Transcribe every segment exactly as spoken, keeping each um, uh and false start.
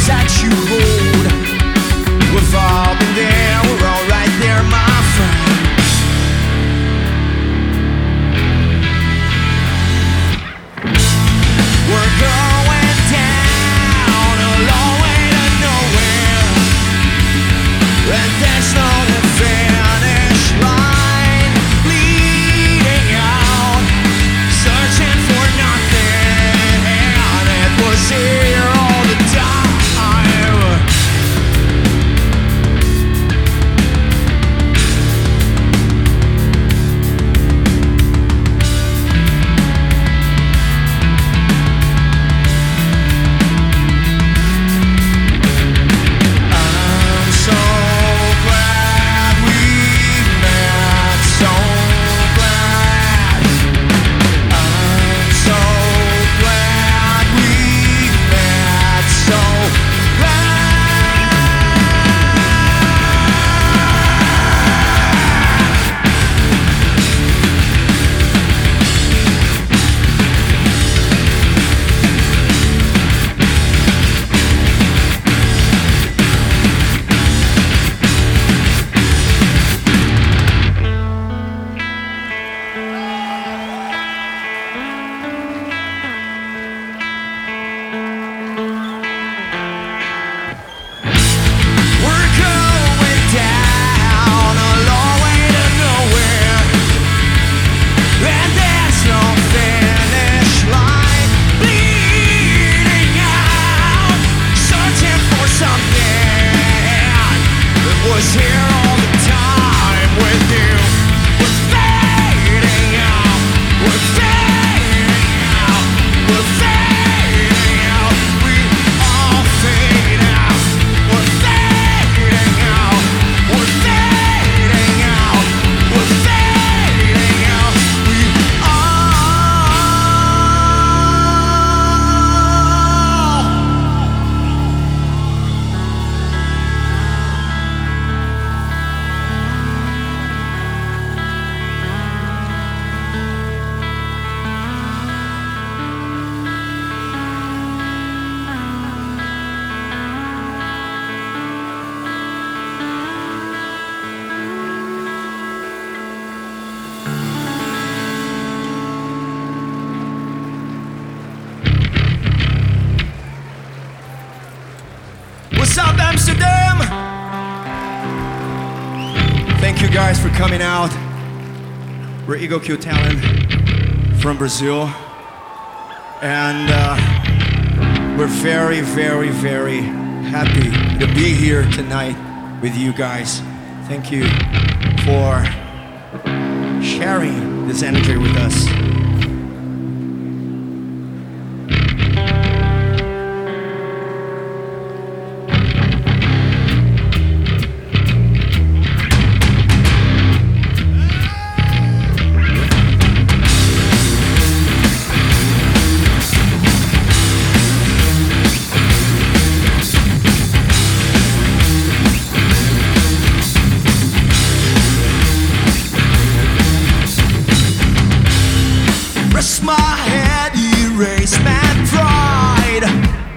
that you hold. We've all been there, we're all right there, my friend. We're going down a long way to nowhere, and there's no finish line. Bleeding out, searching for nothing, and it was here all the time. What's up, Amsterdam? Thank you guys for coming out. We're Ego Kill Talent from Brazil. And uh, we're very, very, very happy to be here tonight with you guys. Thank you for sharing this energy with us. Rest my head, erase my pride.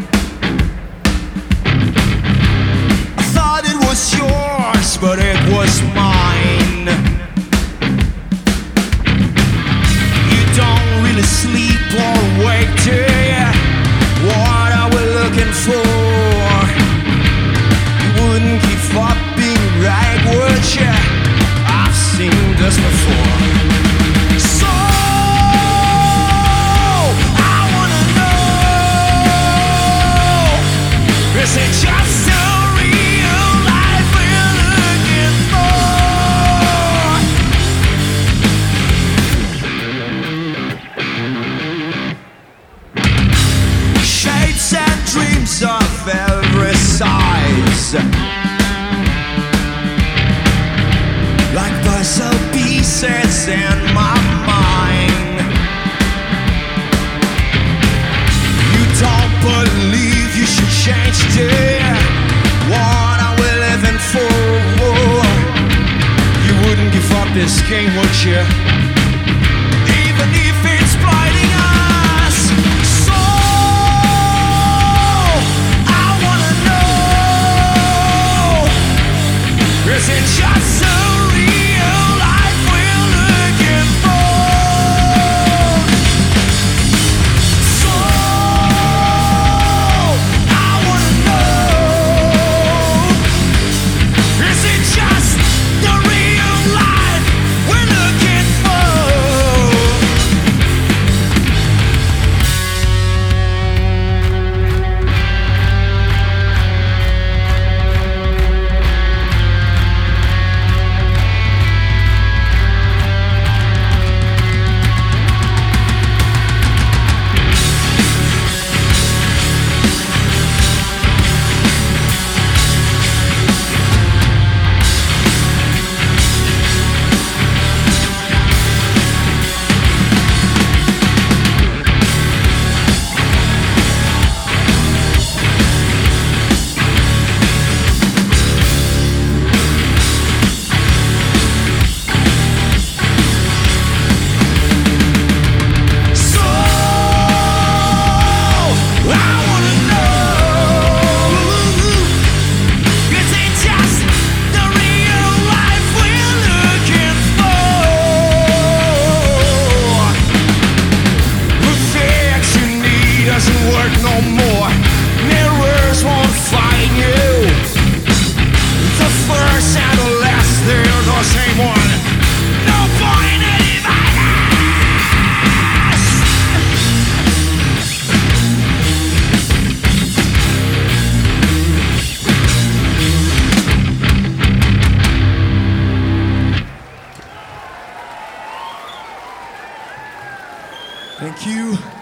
I thought it was yours, but it was mine. You don't really sleep or wake, do you? What are we looking for? You wouldn't give up being right, would you? I've seen this before. Is it just a real life we're looking for? Shapes and dreams of every size, like puzzle pieces in my mind. You don't believe you should change, do you? What are we living for? You wouldn't give up this game, would you? Even if it's blinding us. So I wanna Is it just a real life we're looking for? So I wanna know, is it just the real life we're looking for? Doesn't work no more. Mirrors won't find you. The first and the last, they're the same one. No point in dividing us. Thank you.